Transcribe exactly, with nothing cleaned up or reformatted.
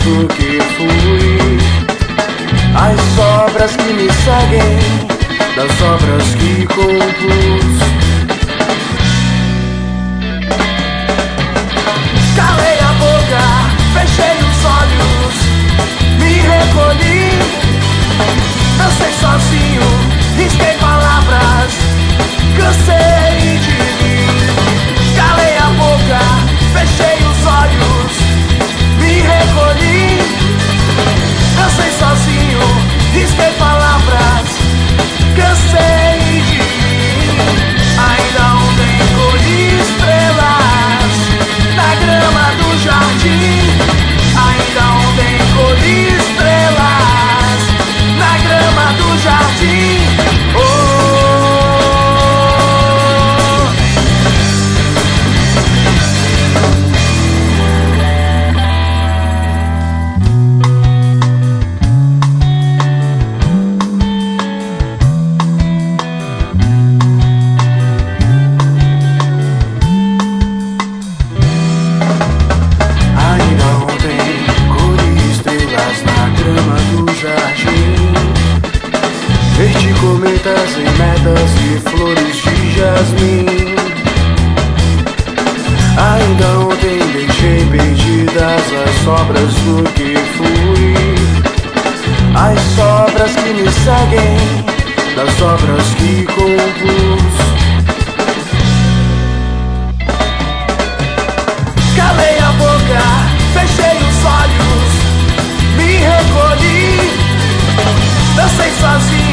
do que fui. As sobras que me seguem, das obras que compus. Calei a boca, fechei os olhos, me recolhi, dancei sozinho, risquei palavras, cansei de mim. Calei a boca, fechei os olhos, me recolhi, dancei sozinho, risquei palavras, cansei de mim. Ainda ontem colhi estrelas na grama do jardim. Ainda ontem colhi estrelas na grama do jardim. Oh, verde cometas em metas e flores de jasmim. Ainda ontem deixei perdidas as sobras do que fui. As sobras que me seguem, das obras que compus. Calei a boca, fechei os olhos, me recolhi, dancei sozinho,